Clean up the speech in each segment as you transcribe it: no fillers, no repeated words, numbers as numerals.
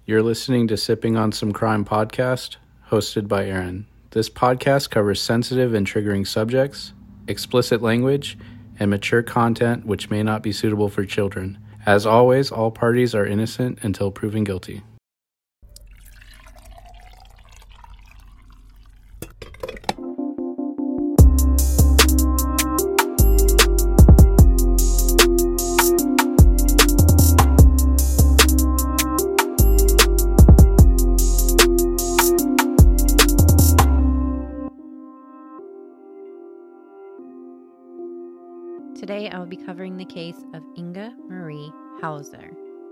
You're listening to Sipping on Some Crime podcast, hosted by Aaron. This podcast covers sensitive and triggering subjects, explicit language, and mature content which may not be suitable for children. As always, all parties are innocent until proven guilty. Today I will be covering the case of Inga Marie Hauser.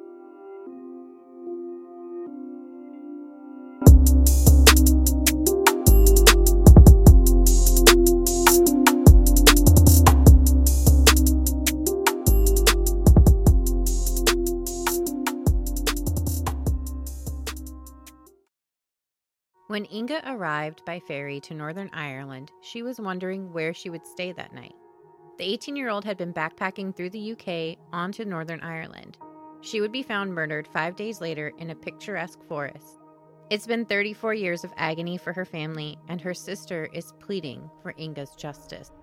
When Inga arrived by ferry to Northern Ireland, she was wondering where she would stay that night. The 18-year-old had been backpacking through the UK onto Northern Ireland. She would be found murdered 5 days later in a picturesque forest. It's been 34 years of agony for her family, and her sister is pleading for Inga's justice.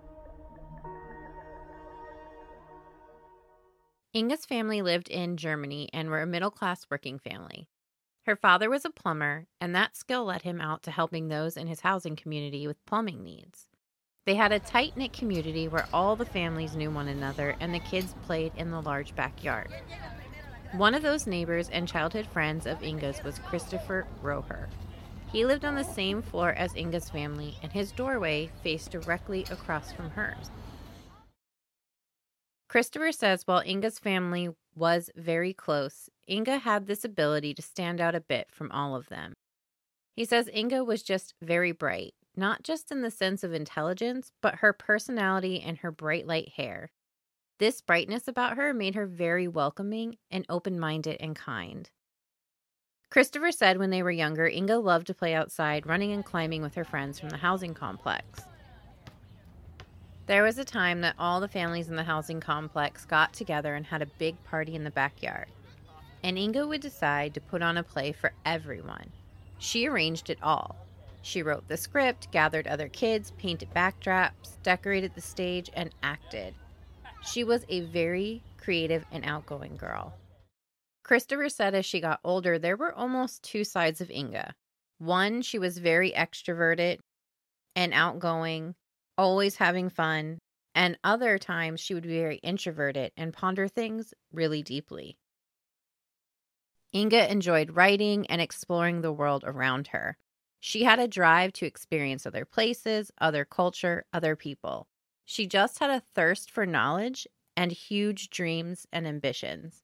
Inga's family lived in Germany and were a middle-class working family. Her father was a plumber, and that skill led him out to helping those in his housing community with plumbing needs. They had a tight-knit community where all the families knew one another and the kids played in the large backyard. One of those neighbors and childhood friends of Inga's was Christopher Roher. He lived on the same floor as Inga's family, and his doorway faced directly across from hers. Christopher says while Inga's family was very close, Inga had this ability to stand out a bit from all of them. He says Inga was just very bright. Not just in the sense of intelligence, but her personality and her bright light hair. This brightness about her made her very welcoming and open-minded and kind. Christopher said when they were younger, Inga loved to play outside, running and climbing with her friends from the housing complex. There was a time that all the families in the housing complex got together and had a big party in the backyard. And Inga would decide to put on a play for everyone. She arranged it all. She wrote the script, gathered other kids, painted backdrops, decorated the stage, and acted. She was a very creative and outgoing girl. Christopher said as she got older, there were almost two sides of Inga. One, she was very extroverted and outgoing, always having fun, and other times she would be very introverted and ponder things really deeply. Inga enjoyed writing and exploring the world around her. She had a drive to experience other places, other culture, other people. She just had a thirst for knowledge and huge dreams and ambitions.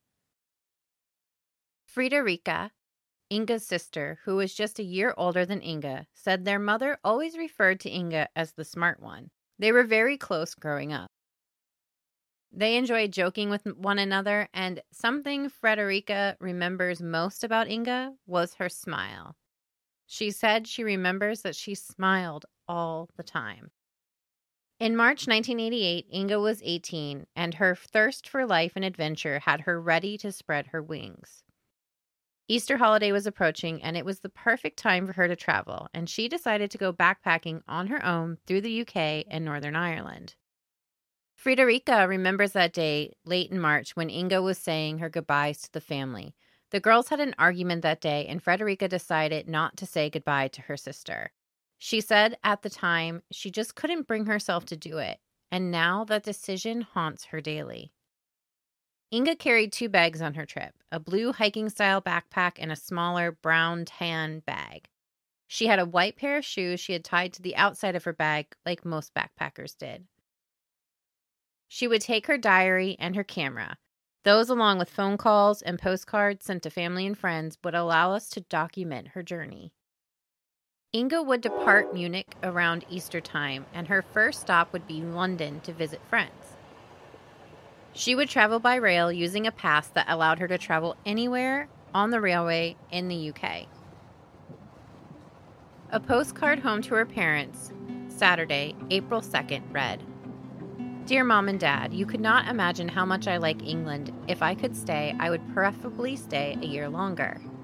Friederike, Inga's sister, who was just a year older than Inga, said their mother always referred to Inga as the smart one. They were very close growing up. They enjoyed joking with one another, and something Friederike remembers most about Inga was her smile. She said she remembers that she smiled all the time. In March 1988, Inga was 18, and her thirst for life and adventure had her ready to spread her wings. Easter holiday was approaching, and it was the perfect time for her to travel, and she decided to go backpacking on her own through the UK and Northern Ireland. Friederike remembers that day, late in March, when Inga was saying her goodbyes to the family. The girls had an argument that day, and Friederike decided not to say goodbye to her sister. She said at the time she just couldn't bring herself to do it, and now that decision haunts her daily. Inga carried 2 bags on her trip, a blue hiking-style backpack and a smaller brown-tan bag. She had a white pair of shoes she had tied to the outside of her bag like most backpackers did. She would take her diary and her camera. Those, along with phone calls and postcards sent to family and friends, would allow us to document her journey. Inga would depart Munich around Easter time, and her first stop would be London to visit friends. She would travel by rail using a pass that allowed her to travel anywhere on the railway in the UK. A postcard home to her parents, Saturday, April 2nd, read, "Dear Mom and Dad, you could not imagine how much I like England. If I could stay, I would preferably stay a year longer.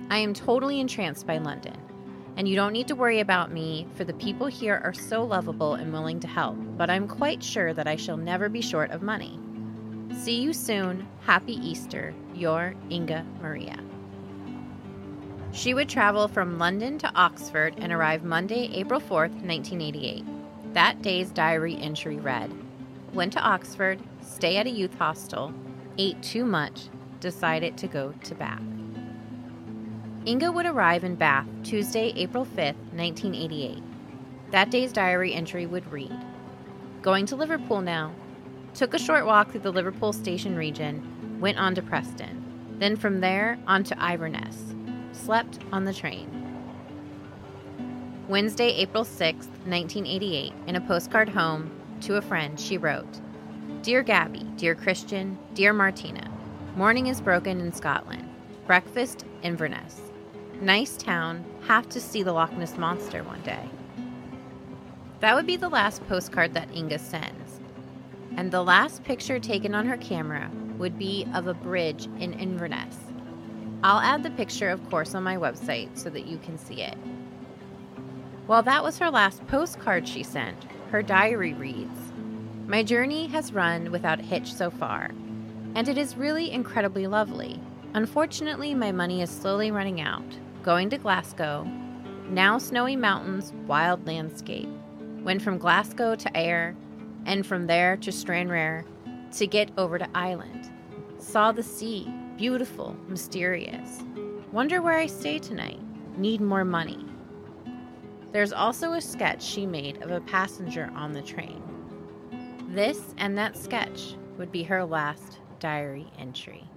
I am totally entranced by London, and you don't need to worry about me, for the people here are so lovable and willing to help, but I'm quite sure that I shall never be short of money. See you soon. Happy Easter. Your Inga Maria. She would travel from London to Oxford and arrive Monday, April 4th, 1988. That day's diary entry read, went to Oxford, stay at a youth hostel, ate too much, decided to go to Bath. Inga would arrive in Bath Tuesday, April 5th, 1988. That day's diary entry would read, going to Liverpool now. Took a short walk through the Liverpool station region, went on to Preston. Then from there on to Inverness. Slept on the train. Wednesday, April 6th, 1988, in a postcard home to a friend, she wrote, Dear Gabby, Dear Christian, Dear Martina, morning is broken in Scotland. Breakfast, Inverness. Nice town, have to see the Loch Ness Monster one day. That would be the last postcard that Inga sends. And the last picture taken on her camera would be of a bridge in Inverness. I'll add the picture, of course, on my website so that you can see it. While that was her last postcard she sent, her diary reads, My journey has run without hitch so far, and it is really incredibly lovely. Unfortunately, my money is slowly running out. Going to Glasgow, now snowy mountains, wild landscape. Went from Glasgow to Ayr, and from there to Stranraer to get over to Ireland. Saw the sea, beautiful, mysterious. Wonder where I stay tonight. Need more money. There's also a sketch she made of a passenger on the train. This and that sketch would be her last diary entry.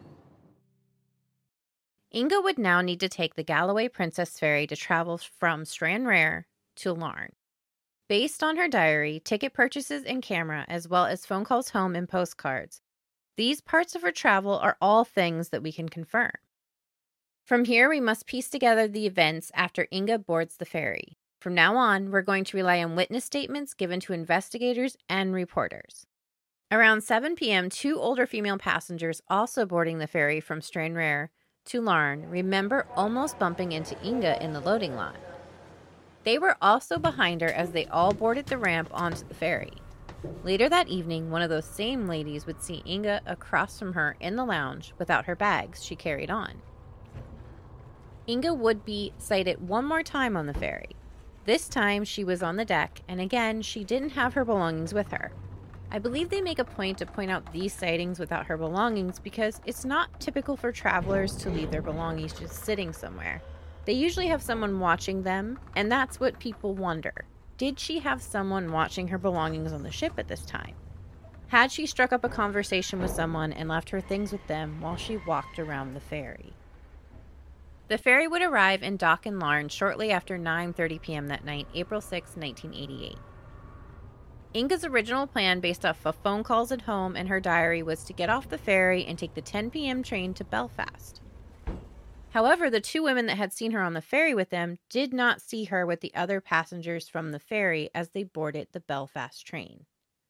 Inga would now need to take the Galloway Princess Ferry to travel from Stranraer to Larne. Based on her diary, ticket purchases and camera, as well as phone calls home and postcards, these parts of her travel are all things that we can confirm. From here, we must piece together the events after Inga boards the ferry. From now on, we're going to rely on witness statements given to investigators and reporters. Around 7 p.m., 2 older female passengers also boarding the ferry from Stranraer to Larne remember almost bumping into Inga in the loading lot. They were also behind her as they all boarded the ramp onto the ferry. Later that evening, one of those same ladies would see Inga across from her in the lounge without her bags she carried on. Inga would be sighted one more time on the ferry. This time she was on the deck, and again she didn't have her belongings with her. I believe they make a point to point out these sightings without her belongings because it's not typical for travelers to leave their belongings just sitting somewhere. They usually have someone watching them, and that's what people wonder. Did she have someone watching her belongings on the ship at this time? Had she struck up a conversation with someone and left her things with them while she walked around the ferry? The ferry would arrive and dock in Larne shortly after 9:30 p.m. that night, April 6, 1988. Inga's original plan, based off of phone calls at home and her diary, was to get off the ferry and take the 10 p.m. train to Belfast. However, the 2 women that had seen her on the ferry with them did not see her with the other passengers from the ferry as they boarded the Belfast train.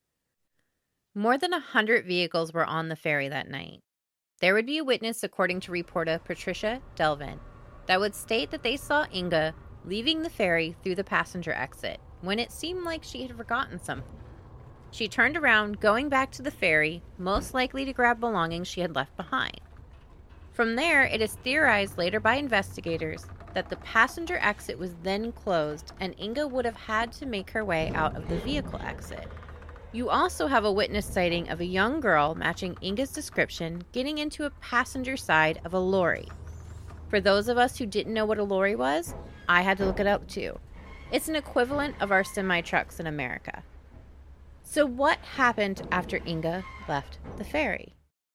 More than 100 vehicles were on the ferry that night. There would be a witness, according to reporter Patricia Delvin, that would state that they saw Inga leaving the ferry through the passenger exit when it seemed like she had forgotten something. She turned around, going back to the ferry, most likely to grab belongings she had left behind. From there, it is theorized later by investigators that the passenger exit was then closed and Inga would have had to make her way out of the vehicle exit. You also have a witness sighting of a young girl matching Inga's description getting into a passenger side of a lorry. For those of us who didn't know what a lorry was, I had to look it up too. It's an equivalent of our semi-trucks in America. So what happened after Inga left the ferry?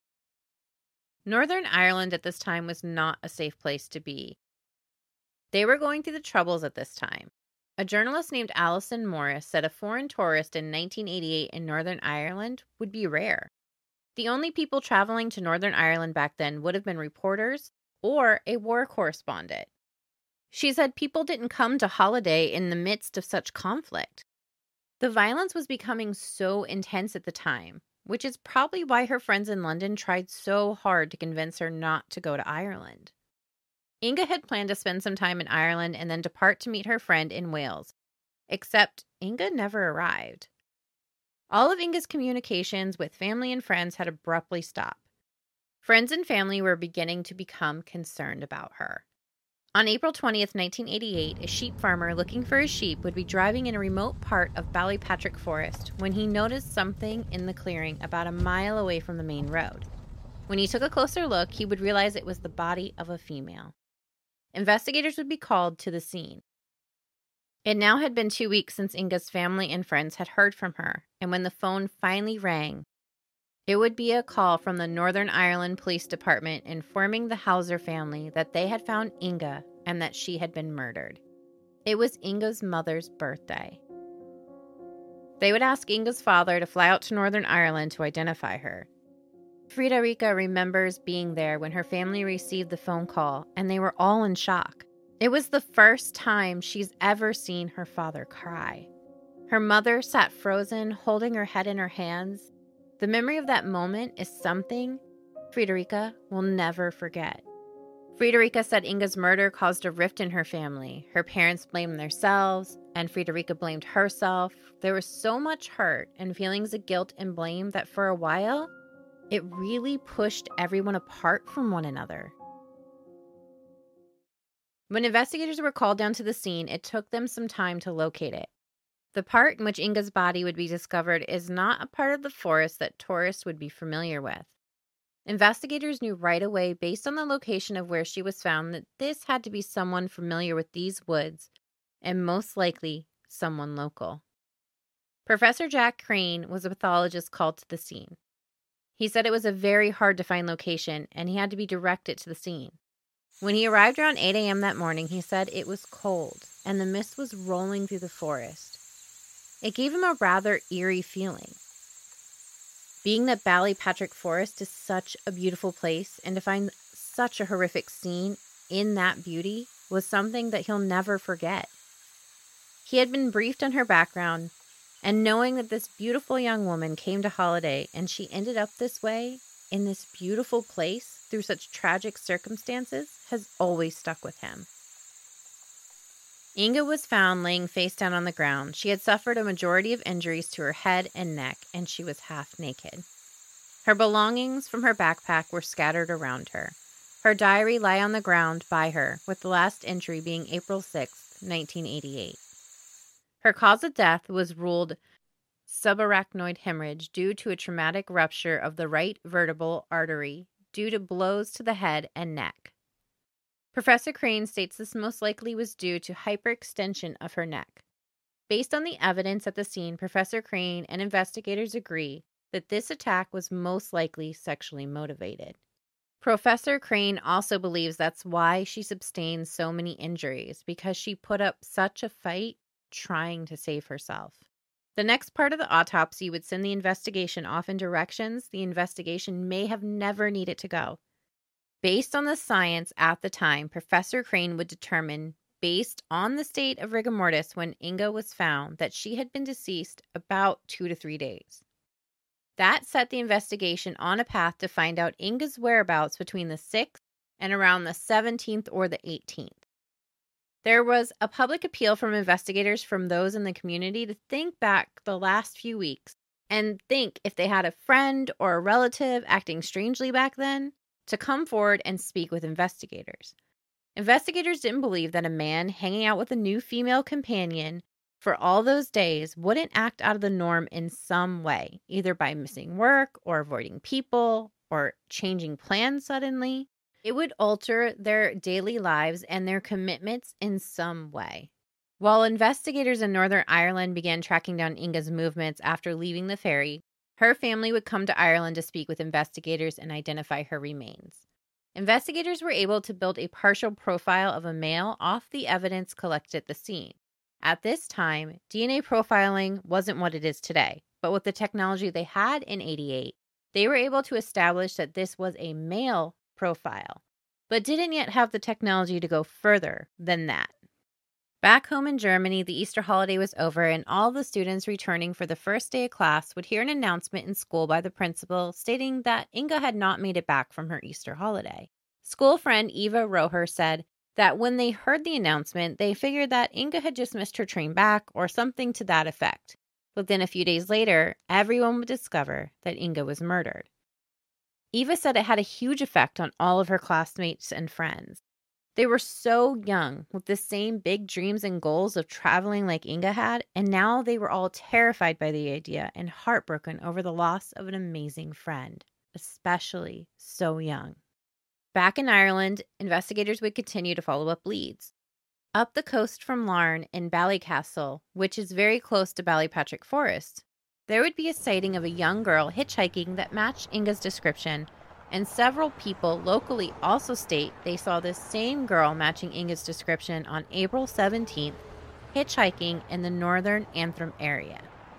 Northern Ireland at this time was not a safe place to be. They were going through the Troubles at this time. A journalist named Alison Morris said a foreign tourist in 1988 in Northern Ireland would be rare. The only people traveling to Northern Ireland back then would have been reporters or a war correspondent. She said people didn't come to holiday in the midst of such conflict. The violence was becoming so intense at the time, which is probably why her friends in London tried so hard to convince her not to go to Ireland. Inga had planned to spend some time in Ireland and then depart to meet her friend in Wales. Except Inga never arrived. All of Inga's communications with family and friends had abruptly stopped. Friends and family were beginning to become concerned about her. On April 20th, 1988, a sheep farmer looking for his sheep would be driving in a remote part of Ballypatrick Forest when he noticed something in the clearing about a mile away from the main road. When he took a closer look, he would realize it was the body of a female. Investigators would be called to the scene. It now had been 2 weeks since Inga's family and friends had heard from her, and when the phone finally rang, it would be a call from the Northern Ireland Police Department informing the Hauser family that they had found Inga and that she had been murdered. It was Inga's mother's birthday. They would ask Inga's father to fly out to Northern Ireland to identify her. Friederike remembers being there when her family received the phone call, and they were all in shock. It was the first time she's ever seen her father cry. Her mother sat frozen, holding her head in her hands. The memory of that moment is something Friederike will never forget. Friederike said Inga's murder caused a rift in her family. Her parents blamed themselves, and Friederike blamed herself. There was so much hurt and feelings of guilt and blame that for a while, it really pushed everyone apart from one another. When investigators were called down to the scene, it took them some time to locate it. The part in which Inga's body would be discovered is not a part of the forest that tourists would be familiar with. Investigators knew right away, based on the location of where she was found, that this had to be someone familiar with these woods, and most likely someone local. Professor Jack Crane was a pathologist called to the scene. He said it was a very hard-to-find location, and he had to be directed to the scene. When he arrived around 8 a.m. that morning, he said it was cold, and the mist was rolling through the forest. It gave him a rather eerie feeling. Being that Ballypatrick Forest is such a beautiful place, and to find such a horrific scene in that beauty was something that he'll never forget. He had been briefed on her background, and knowing that this beautiful young woman came to holiday and she ended up this way, in this beautiful place, through such tragic circumstances, has always stuck with him. Inga was found laying face down on the ground. She had suffered a majority of injuries to her head and neck, and she was half naked. Her belongings from her backpack were scattered around her. Her diary lay on the ground by her, with the last entry being April 6, 1988. Her cause of death was ruled subarachnoid hemorrhage due to a traumatic rupture of the right vertebral artery due to blows to the head and neck. Professor Crane states this most likely was due to hyperextension of her neck. Based on the evidence at the scene, Professor Crane and investigators agree that this attack was most likely sexually motivated. Professor Crane also believes that's why she sustained so many injuries, because she put up such a fight trying to save herself. The next part of the autopsy would send the investigation off in directions the investigation may have never needed to go. Based on the science at the time, Professor Crane would determine, based on the state of rigor mortis when Inga was found, that she had been deceased about 2 to 3 days. That set the investigation on a path to find out Inga's whereabouts between the 6th and around the 17th or the 18th. There was a public appeal from investigators from those in the community to think back the last few weeks and think if they had a friend or a relative acting strangely back then, to come forward and speak with investigators. Investigators didn't believe that a man hanging out with a new female companion for all those days wouldn't act out of the norm in some way, either by missing work or avoiding people or changing plans suddenly. It would alter their daily lives and their commitments in some way. While investigators in Northern Ireland began tracking down Inga's movements after leaving the ferry, her family would come to Ireland to speak with investigators and identify her remains. Investigators were able to build a partial profile of a male off the evidence collected at the scene. At this time, DNA profiling wasn't what it is today, but with the technology they had in '88, they were able to establish that this was a male profile, but didn't yet have the technology to go further than that. Back home in Germany, the Easter holiday was over, and all the students returning for the first day of class would hear an announcement in school by the principal stating that Inga had not made it back from her Easter holiday. School friend Eva Roher said, that when they heard the announcement, they figured that Inga had just missed her train back or something to that effect. But then a few days later, everyone would discover that Inga was murdered. Eva said it had a huge effect on all of her classmates and friends. They were so young, with the same big dreams and goals of traveling like Inga had, and now they were all terrified by the idea and heartbroken over the loss of an amazing friend, especially so young. Back in Ireland, investigators would continue to follow up leads. Up the coast from Larne in Ballycastle, which is very close to Ballypatrick Forest, there would be a sighting of a young girl hitchhiking that matched Inga's description, and several people locally also state they saw this same girl matching Inga's description on April 17th, hitchhiking in the northern Antrim area.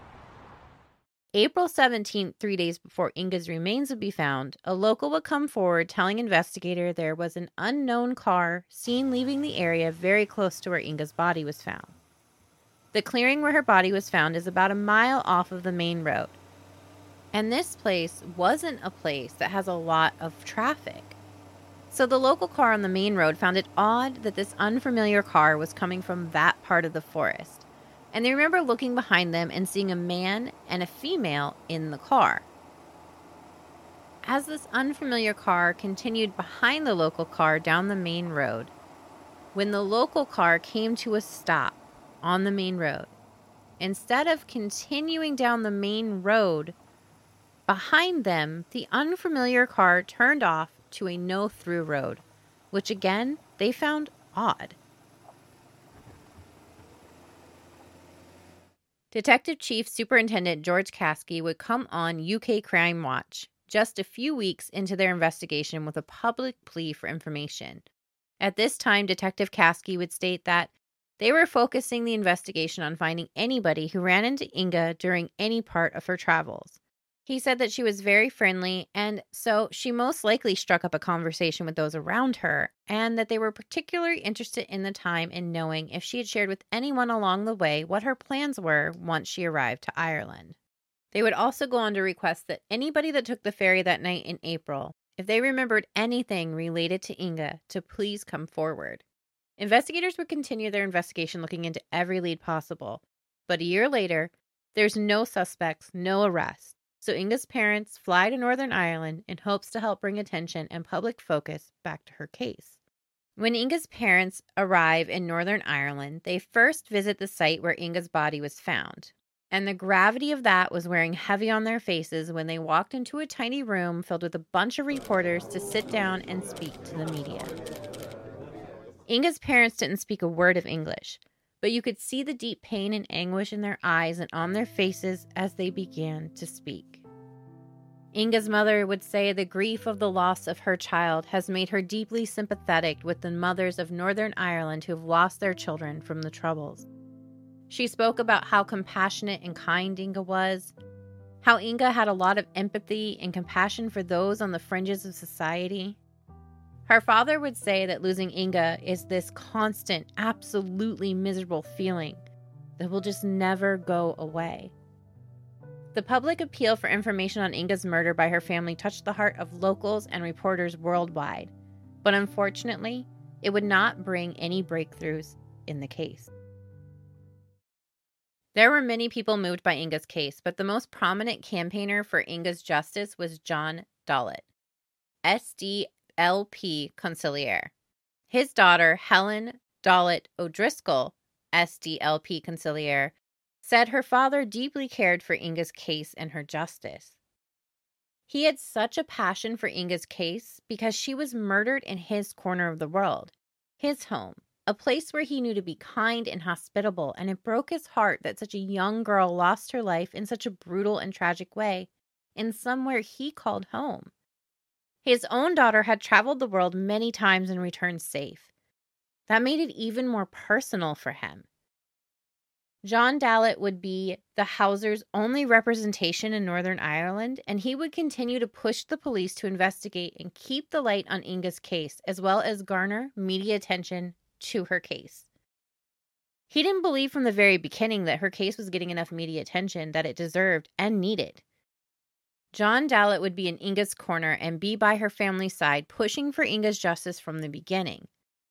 April 17th, 3 days before Inga's remains would be found, a local would come forward telling investigators there was an unknown car seen leaving the area very close to where Inga's body was found. The clearing where her body was found is about a mile off of the main road. And this place wasn't a place that has a lot of traffic. So the local car on the main road found it odd that this unfamiliar car was coming from that part of the forest. And they remember looking behind them and seeing a man and a female in the car. As this unfamiliar car continued behind the local car down the main road, when the local car came to a stop on the main road, instead of continuing down the main road, behind them, the unfamiliar car turned off to a no-through road, which again, they found odd. Detective Chief Superintendent George Caskey would come on UK Crime Watch just a few weeks into their investigation with a public plea for information. At this time, Detective Caskey would state that they were focusing the investigation on finding anybody who ran into Inga during any part of her travels. He said that she was very friendly, and so she most likely struck up a conversation with those around her, and that they were particularly interested in the time in knowing if she had shared with anyone along the way what her plans were once she arrived to Ireland. They would also go on to request that anybody that took the ferry that night in April, if they remembered anything related to Inga, to please come forward. Investigators would continue their investigation looking into every lead possible, but a year later, there's no suspects, no arrests. So Inga's parents fly to Northern Ireland in hopes to help bring attention and public focus back to her case. When Inga's parents arrive in Northern Ireland, they first visit the site where Inga's body was found. And the gravity of that was wearing heavy on their faces when they walked into a tiny room filled with a bunch of reporters to sit down and speak to the media. Inga's parents didn't speak a word of English, but you could see the deep pain and anguish in their eyes and on their faces as they began to speak. Inga's mother would say the grief of the loss of her child has made her deeply sympathetic with the mothers of Northern Ireland who have lost their children from the Troubles. She spoke about how compassionate and kind Inga was, how Inga had a lot of empathy and compassion for those on the fringes of society. Her father would say that losing Inga is this constant, absolutely miserable feeling that will just never go away. The public appeal for information on Inga's murder by her family touched the heart of locals and reporters worldwide, but unfortunately, it would not bring any breakthroughs in the case. There were many people moved by Inga's case, but the most prominent campaigner for Inga's justice was John Dollett, SDLP Consigliere. His daughter, Helen Dollett O'Driscoll, SDLP Consigliere, said her father deeply cared for Inga's case and her justice. He had such a passion for Inga's case because she was murdered in his corner of the world, his home, a place where he knew to be kind and hospitable, and it broke his heart that such a young girl lost her life in such a brutal and tragic way in somewhere he called home. His own daughter had traveled the world many times and returned safe. That made it even more personal for him. John Dollett would be the Hauser's only representation in Northern Ireland, and he would continue to push the police to investigate and keep the light on Inga's case, as well as garner media attention to her case. He didn't believe from the very beginning that her case was getting enough media attention that it deserved and needed. John Dollett would be in Inga's corner and be by her family's side, pushing for Inga's justice from the beginning.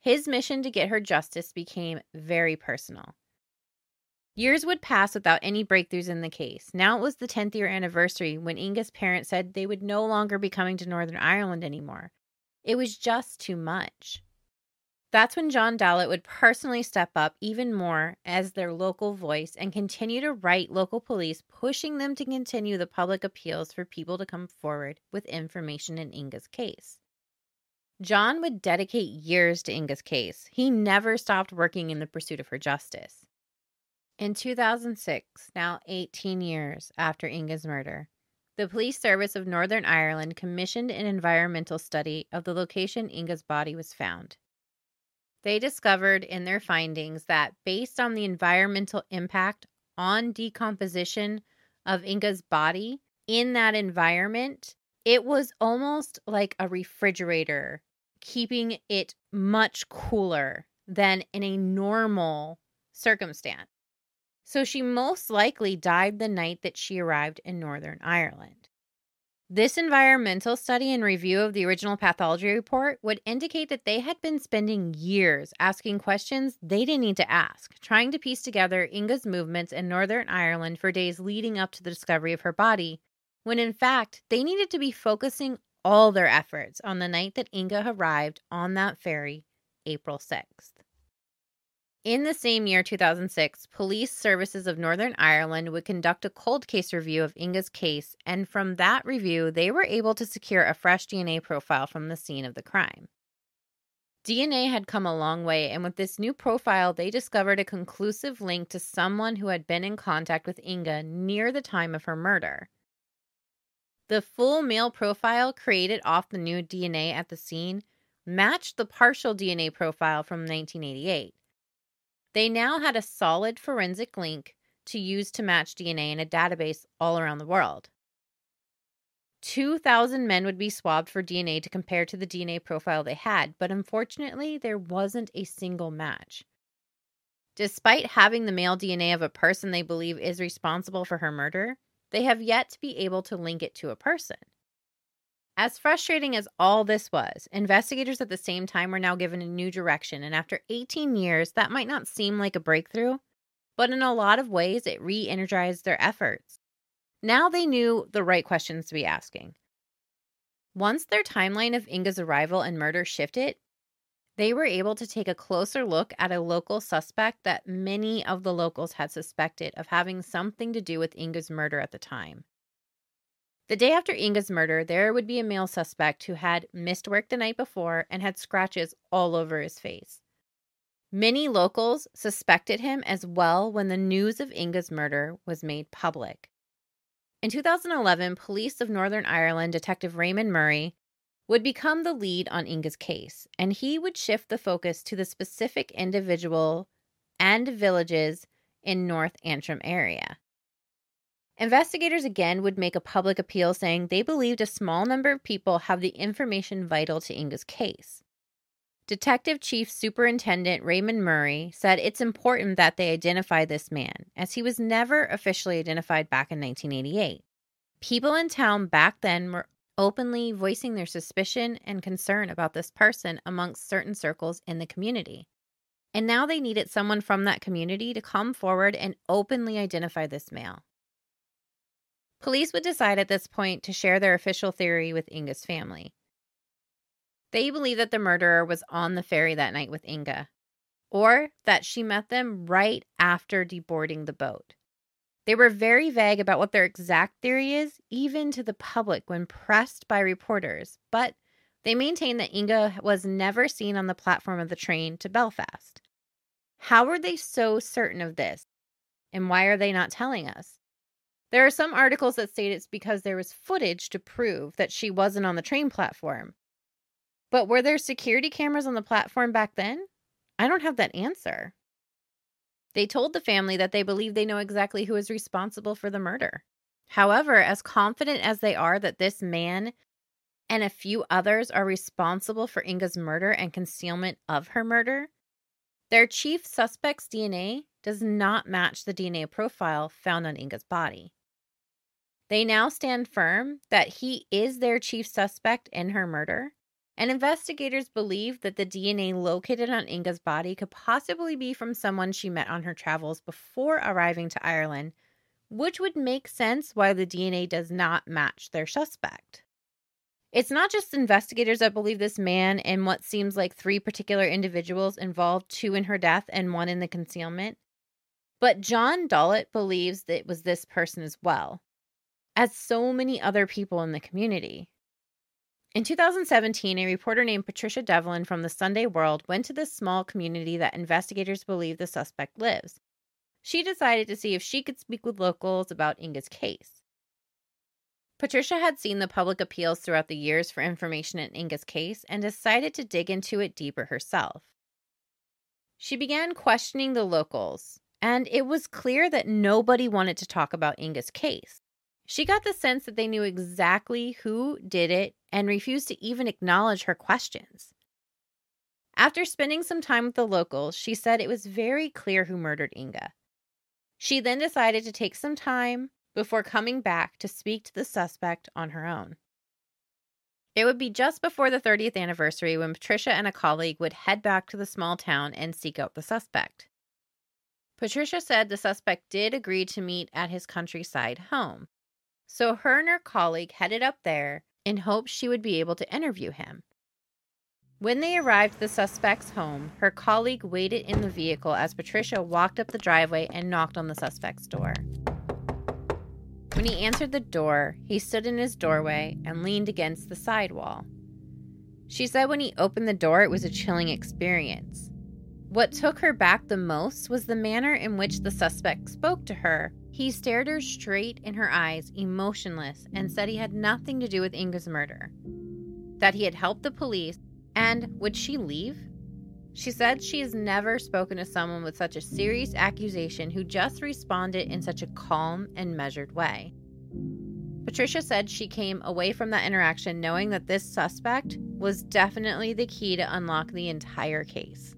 His mission to get her justice became very personal. Years would pass without any breakthroughs in the case. Now it was the 10th year anniversary when Inga's parents said they would no longer be coming to Northern Ireland anymore. It was just too much. That's when John Dowlett would personally step up even more as their local voice and continue to write local police, pushing them to continue the public appeals for people to come forward with information in Inga's case. John would dedicate years to Inga's case. He never stopped working in the pursuit of her justice. In 2006, now 18 years after Inga's murder, the Police Service of Northern Ireland commissioned an environmental study of the location Inga's body was found. They discovered in their findings that based on the environmental impact on decomposition of Inga's body in that environment, it was almost like a refrigerator, keeping it much cooler than in a normal circumstance. So she most likely died the night that she arrived in Northern Ireland. This environmental study and review of the original pathology report would indicate that they had been spending years asking questions they didn't need to ask, trying to piece together Inga's movements in Northern Ireland for days leading up to the discovery of her body, when in fact they needed to be focusing all their efforts on the night that Inga arrived on that ferry, April 6th. In the same year, 2006, Police Services of Northern Ireland would conduct a cold case review of Inga's case, and from that review, they were able to secure a fresh DNA profile from the scene of the crime. DNA had come a long way, and with this new profile, they discovered a conclusive link to someone who had been in contact with Inga near the time of her murder. The full male profile created off the new DNA at the scene matched the partial DNA profile from 1988. They now had a solid forensic link to use to match DNA in a database all around the world. 2,000 men would be swabbed for DNA to compare to the DNA profile they had, but unfortunately, there wasn't a single match. Despite having the male DNA of a person they believe is responsible for her murder, they have yet to be able to link it to a person. As frustrating as all this was, investigators at the same time were now given a new direction, and after 18 years, that might not seem like a breakthrough, but in a lot of ways, it re-energized their efforts. Now they knew the right questions to be asking. Once their timeline of Inga's arrival and murder shifted, they were able to take a closer look at a local suspect that many of the locals had suspected of having something to do with Inga's murder at the time. The day after Inga's murder, there would be a male suspect who had missed work the night before and had scratches all over his face. Many locals suspected him as well when the news of Inga's murder was made public. In 2011, police of Northern Ireland Detective Raymond Murray would become the lead on Inga's case, and he would shift the focus to the specific individual and villages in North Antrim area. Investigators again would make a public appeal saying they believed a small number of people have the information vital to Inga's case. Detective Chief Superintendent Raymond Murray said it's important that they identify this man, as he was never officially identified back in 1988. People in town back then were openly voicing their suspicion and concern about this person amongst certain circles in the community. And now they needed someone from that community to come forward and openly identify this male. Police would decide at this point to share their official theory with Inga's family. They believe that the murderer was on the ferry that night with Inga, or that she met them right after deboarding the boat. They were very vague about what their exact theory is, even to the public when pressed by reporters, but they maintain that Inga was never seen on the platform of the train to Belfast. How are they so certain of this? And why are they not telling us? There are some articles that state it's because there was footage to prove that she wasn't on the train platform. But were there security cameras on the platform back then? I don't have that answer. They told the family that they believe they know exactly who is responsible for the murder. However, as confident as they are that this man and a few others are responsible for Inga's murder and concealment of her murder, their chief suspect's DNA does not match the DNA profile found on Inga's body. They now stand firm that he is their chief suspect in her murder, and investigators believed that the DNA located on Inga's body could possibly be from someone she met on her travels before arriving to Ireland, which would make sense why the DNA does not match their suspect. It's not just investigators that believe this man and what seems like 3 particular individuals involved, 2 in her death and 1 in the concealment. But John Dollett believes that it was this person as well, as so many other people in the community. In 2017, a reporter named Patricia Devlin from the Sunday World went to this small community that investigators believe the suspect lives. She decided to see if she could speak with locals about Inga's case. Patricia had seen the public appeals throughout the years for information in Inga's case and decided to dig into it deeper herself. She began questioning the locals, and it was clear that nobody wanted to talk about Inga's case. She got the sense that they knew exactly who did it and refused to even acknowledge her questions. After spending some time with the locals, she said it was very clear who murdered Inga. She then decided to take some time before coming back to speak to the suspect on her own. It would be just before the 30th anniversary when Patricia and a colleague would head back to the small town and seek out the suspect. Patricia said the suspect did agree to meet at his countryside home, so her and her colleague headed up there in hopes she would be able to interview him. When they arrived at the suspect's home, her colleague waited in the vehicle as Patricia walked up the driveway and knocked on the suspect's door. When he answered the door, he stood in his doorway and leaned against the sidewall. She said when he opened the door, it was a chilling experience. What took her back the most was the manner in which the suspect spoke to her. He stared her straight in her eyes, emotionless, and said he had nothing to do with Inga's murder, that he had helped the police, and would she leave? She said she has never spoken to someone with such a serious accusation who just responded in such a calm and measured way. Patricia said she came away from that interaction knowing that this suspect was definitely the key to unlock the entire case.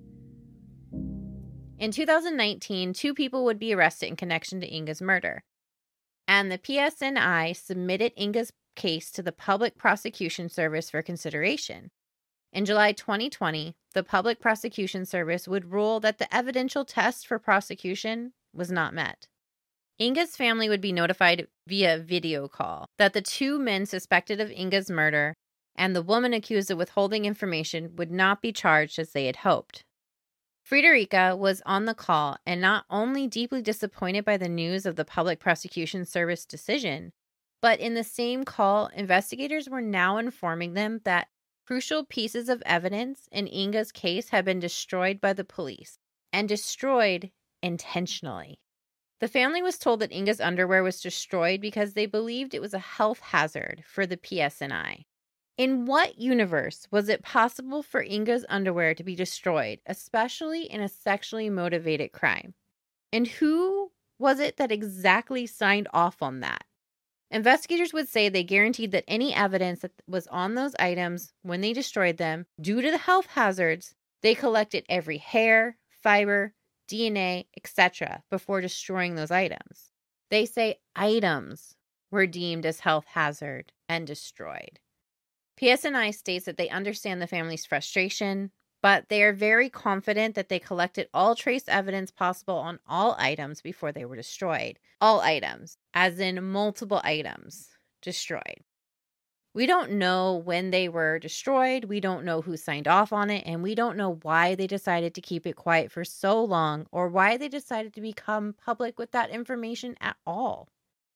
In 2019, 2 people would be arrested in connection to Inga's murder, and the PSNI submitted Inga's case to the Public Prosecution Service for consideration. In July 2020, the Public Prosecution Service would rule that the evidential test for prosecution was not met. Inga's family would be notified via video call that the 2 men suspected of Inga's murder and the woman accused of withholding information would not be charged as they had hoped. Friederike was on the call and not only deeply disappointed by the news of the Public Prosecution Service decision, but in the same call, investigators were now informing them that crucial pieces of evidence in Inga's case had been destroyed by the police, and destroyed intentionally. The family was told that Inga's underwear was destroyed because they believed it was a health hazard for the PSNI. In what universe was it possible for Inga's underwear to be destroyed, especially in a sexually motivated crime? And who was it that exactly signed off on that? Investigators would say they guaranteed that any evidence that was on those items when they destroyed them, due to the health hazards, they collected every hair, fiber, DNA, etc. before destroying those items. They say items were deemed as health hazard and destroyed. PSNI states that they understand the family's frustration, but they are very confident that they collected all trace evidence possible on all items before they were destroyed. All items, as in multiple items, destroyed. We don't know when they were destroyed, we don't know who signed off on it, and we don't know why they decided to keep it quiet for so long or why they decided to become public with that information at all.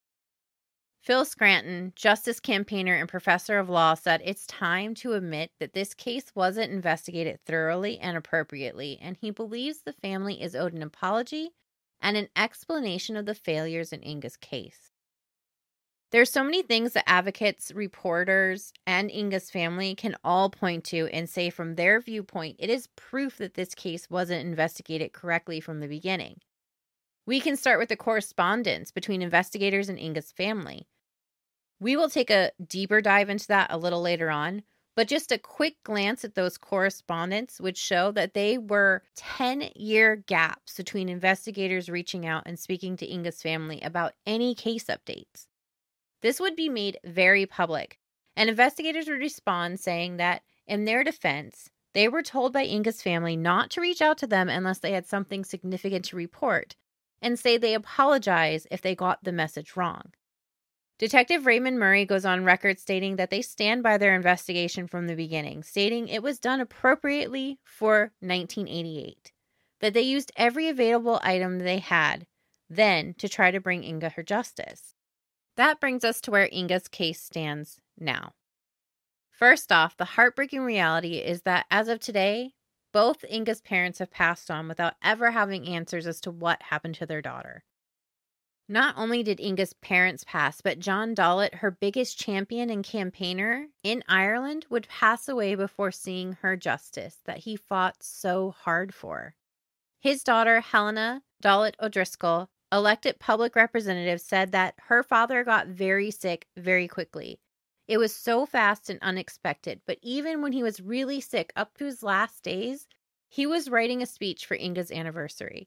Phil Scranton, justice campaigner and professor of law, said it's time to admit that this case wasn't investigated thoroughly and appropriately, and he believes the family is owed an apology and an explanation of the failures in Inga's case. There's so many things that advocates, reporters, and Inga's family can all point to and say from their viewpoint, it is proof that this case wasn't investigated correctly from the beginning. We can start with the correspondence between investigators and Inga's family. We will take a deeper dive into that a little later on, but just a quick glance at those correspondence would show that they were 10-year gaps between investigators reaching out and speaking to Inga's family about any case updates. This would be made very public, and investigators would respond saying that In their defense, they were told by Inga's family not to reach out to them unless they had something significant to report, and say they apologize if they got the message wrong. Detective Raymond Murray goes on record stating that they stand by their investigation from the beginning, stating it was done appropriately for 1988, that they used every available item they had then to try to bring Inga her justice. That brings us to where Inga's case stands now. First off, the heartbreaking reality is that as of today, both Inga's parents have passed on without ever having answers as to what happened to their daughter. Not only did Inga's parents pass, but John Dollett, her biggest champion and campaigner in Ireland, would pass away before seeing her justice that he fought so hard for. His daughter, Helena Dollett O'Driscoll, elected public representative, said that her father got very sick very quickly. It was so fast and unexpected, but even when he was really sick up to his last days, he was writing a speech for Inga's anniversary.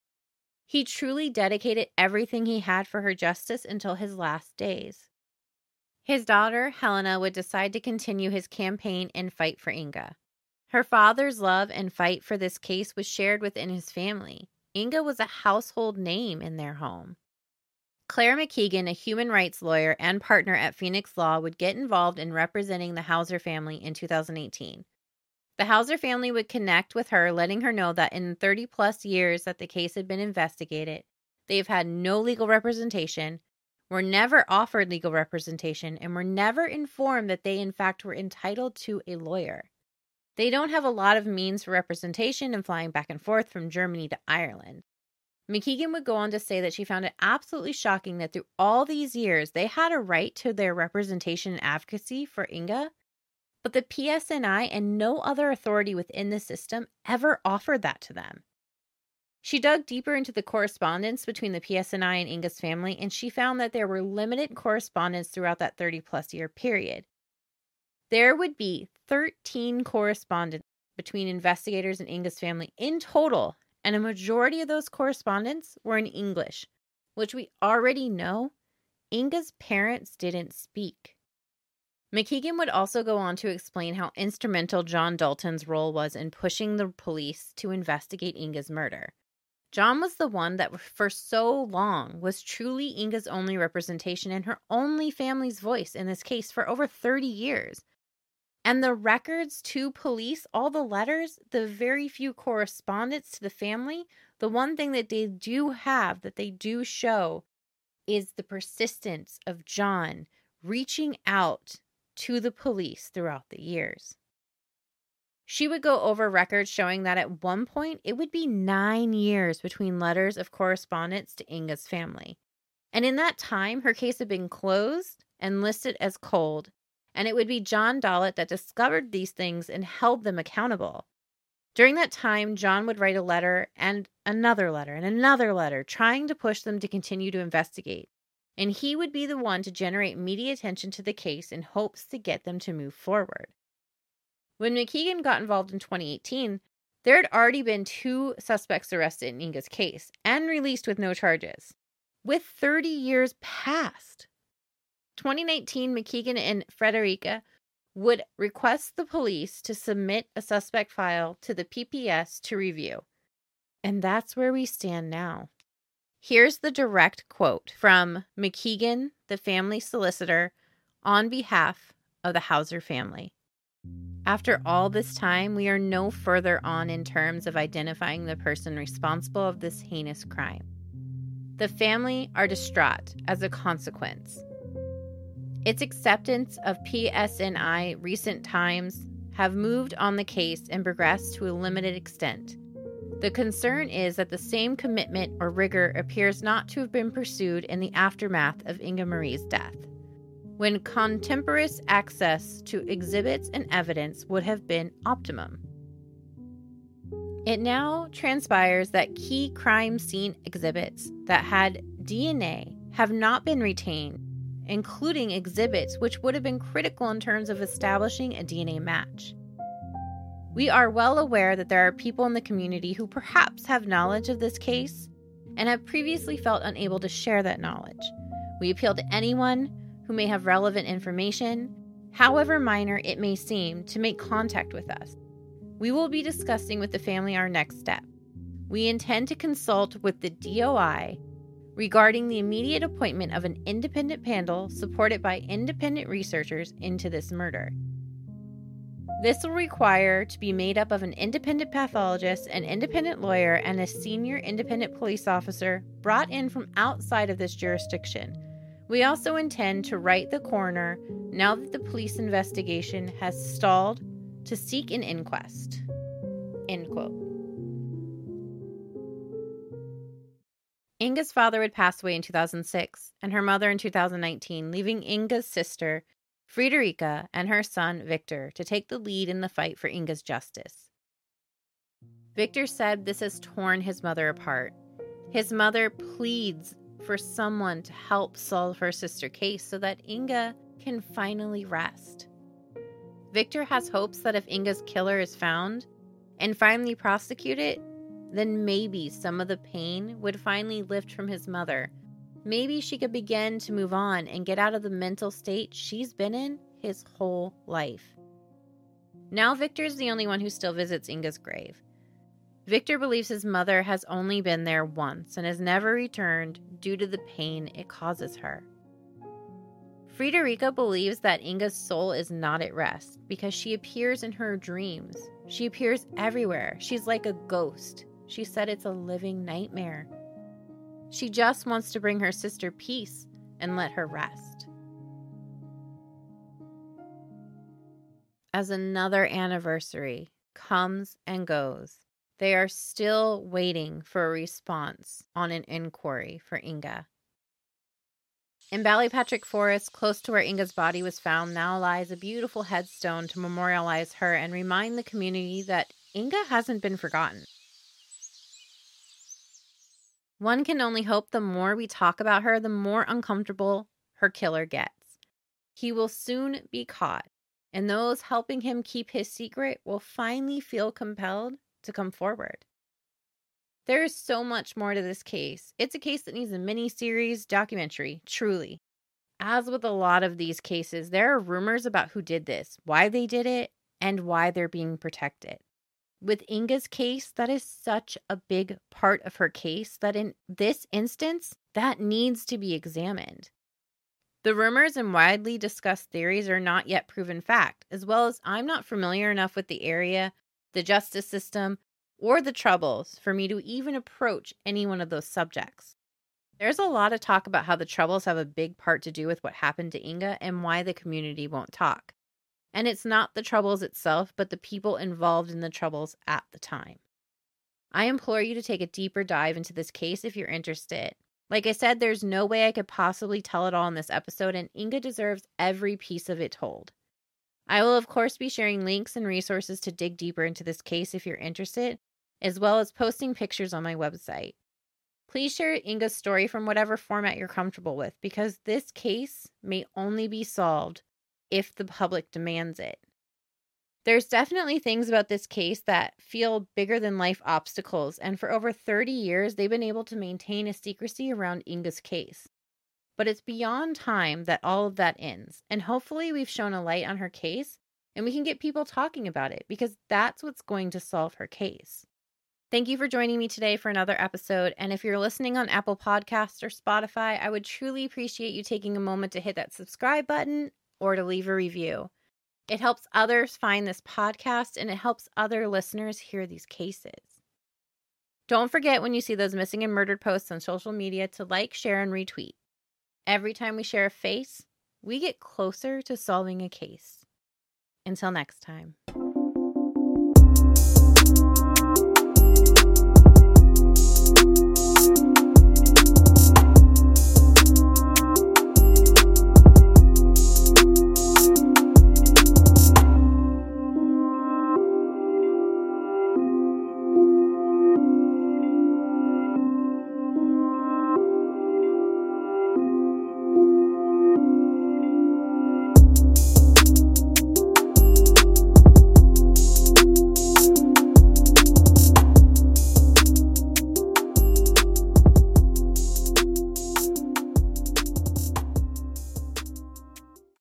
He truly dedicated everything he had for her justice until his last days. His daughter, Helena, would decide to continue his campaign and fight for Inga. Her father's love and fight for this case was shared within his family. Inga was a household name in their home. Claire McKeegan, a human rights lawyer and partner at Phoenix Law, would get involved in representing the Hauser family in 2018. The Hauser family would connect with her, letting her know that in 30-plus years that the case had been investigated, they have had no legal representation, were never offered legal representation, and were never informed that they in fact were entitled to a lawyer. They don't have a lot of means for representation and flying back and forth from Germany to Ireland. McKeegan would go on to say that she found it absolutely shocking that through all these years, they had a right to their representation and advocacy for Inga, but the PSNI and no other authority within the system ever offered that to them. She dug deeper into the correspondence between the PSNI and Inga's family, and she found that there were limited correspondence throughout that 30-plus year period. There would be 13 correspondence between investigators and Inga's family in total, and a majority of those correspondence were in English, which we already know Inga's parents didn't speak. McKeegan would also go on to explain how instrumental John Dalton's role was in pushing the police to investigate Inga's murder. John was the one that for so long was truly Inga's only representation and her only family's voice in this case for over 30 years. And the records to police, all the letters, the very few correspondence to the family, the one thing that they do have, that they do show, is the persistence of John reaching out to the police throughout the years. She would go over records showing that at one point, it would be 9 years between letters of correspondence to Inga's family. And in that time, her case had been closed and listed as cold. And it would be John Dollett that discovered these things and held them accountable. During that time, John would write a letter and another letter and another letter, trying to push them to continue to investigate. And he would be the one to generate media attention to the case in hopes to get them to move forward. When McKeegan got involved in 2018, there had already been 2 suspects arrested in Inga's case and released with no charges, with 30 years past. 2019, McKeegan and Frederica would request the police to submit a suspect file to the PPS to review. And that's where we stand now. Here's the direct quote from McKeegan, the family solicitor, on behalf of the Hauser family. After all this time, we are no further on in terms of identifying the person responsible of this heinous crime. The family are distraught as a consequence. Its acceptance of PSNI recent times have moved on the case and progressed to a limited extent. The concern is that the same commitment or rigor appears not to have been pursued in the aftermath of Inga Marie's death, when contemporaneous access to exhibits and evidence would have been optimum. It now transpires that key crime scene exhibits that had DNA have not been retained, including exhibits which would have been critical in terms of establishing a DNA match. We are well aware that there are people in the community who perhaps have knowledge of this case and have previously felt unable to share that knowledge. We appeal to anyone who may have relevant information, however minor it may seem, to make contact with us. We will be discussing with the family our next step. We intend to consult with the DOI regarding the immediate appointment of an independent panel supported by independent researchers into this murder. This will require to be made up of an independent pathologist, an independent lawyer, and a senior independent police officer brought in from outside of this jurisdiction. We also intend to write the coroner, now that the police investigation has stalled, to seek an inquest." End quote. Inga's father would pass away in 2006 and her mother in 2019, leaving Inga's sister, Friederike, and her son, Victor, to take the lead in the fight for Inga's justice. Victor said this has torn his mother apart. His mother pleads for someone to help solve her sister's case so that Inga can finally rest. Victor has hopes that if Inga's killer is found and finally prosecuted, then maybe some of the pain would finally lift from his mother. Maybe she could begin to move on and get out of the mental state she's been in his whole life. Now Victor's the only one who still visits Inga's grave. Victor believes his mother has only been there once and has never returned due to the pain it causes her. Friederike believes that Inga's soul is not at rest because she appears in her dreams. She appears everywhere. She's like a ghost. She said it's a living nightmare. She just wants to bring her sister peace and let her rest. As another anniversary comes and goes, they are still waiting for a response on an inquiry for Inga. In Ballypatrick Forest, close to where Inga's body was found, now lies a beautiful headstone to memorialize her and remind the community that Inga hasn't been forgotten. One can only hope the more we talk about her, the more uncomfortable her killer gets. He will soon be caught, and those helping him keep his secret will finally feel compelled to come forward. There is so much more to this case. It's a case that needs a mini-series documentary, truly. As with a lot of these cases, there are rumors about who did this, why they did it, and why they're being protected. With Inga's case, that is such a big part of her case that in this instance, that needs to be examined. The rumors and widely discussed theories are not yet proven fact, as well as I'm not familiar enough with the area, the justice system, or the Troubles for me to even approach any one of those subjects. There's a lot of talk about how the Troubles have a big part to do with what happened to Inga and why the community won't talk. And it's not the Troubles itself, but the people involved in the Troubles at the time. I implore you to take a deeper dive into this case if you're interested. Like I said, there's no way I could possibly tell it all in this episode, and Inga deserves every piece of it told. I will, of course, be sharing links and resources to dig deeper into this case if you're interested, as well as posting pictures on my website. Please share Inga's story from whatever format you're comfortable with, because this case may only be solved if the public demands it. There's definitely things about this case that feel bigger than life obstacles, and for over 30 years, they've been able to maintain a secrecy around Inga's case. But it's beyond time that all of that ends, and hopefully we've shown a light on her case, and we can get people talking about it, because that's what's going to solve her case. Thank you for joining me today for another episode, and if you're listening on Apple Podcasts or Spotify, I would truly appreciate you taking a moment to hit that subscribe button or to leave a review. It helps others find this podcast, and it helps other listeners hear these cases. Don't forget when you see those missing and murdered posts on social media to like, share, and retweet. Every time we share a face, we get closer to solving a case. Until next time.